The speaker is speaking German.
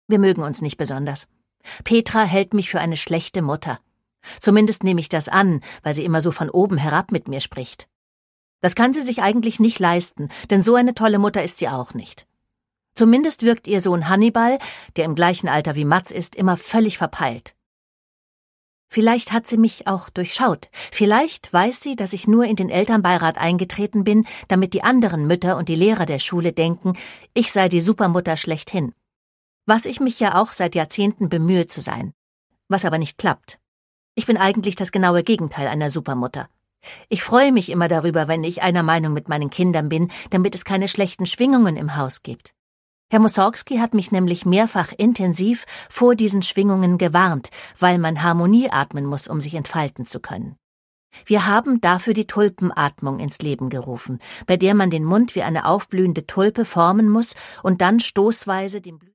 Wir mögen uns nicht besonders. Petra hält mich für eine schlechte Mutter. Zumindest nehme ich das an, weil sie immer so von oben herab mit mir spricht. Das kann sie sich eigentlich nicht leisten, denn so eine tolle Mutter ist sie auch nicht. Zumindest wirkt ihr Sohn Hannibal, der im gleichen Alter wie Mats ist, immer völlig verpeilt. Vielleicht hat sie mich auch durchschaut. Vielleicht weiß sie, dass ich nur in den Elternbeirat eingetreten bin, damit die anderen Mütter und die Lehrer der Schule denken, ich sei die Supermutter schlechthin. Was ich mich ja auch seit Jahrzehnten bemühe zu sein. Was aber nicht klappt. Ich bin eigentlich das genaue Gegenteil einer Supermutter. Ich freue mich immer darüber, wenn ich einer Meinung mit meinen Kindern bin, damit es keine schlechten Schwingungen im Haus gibt. Herr Mussorgsky hat mich nämlich mehrfach intensiv vor diesen Schwingungen gewarnt, weil man Harmonie atmen muss, um sich entfalten zu können. Wir haben dafür die Tulpenatmung ins Leben gerufen, bei der man den Mund wie eine aufblühende Tulpe formen muss und dann stoßweise den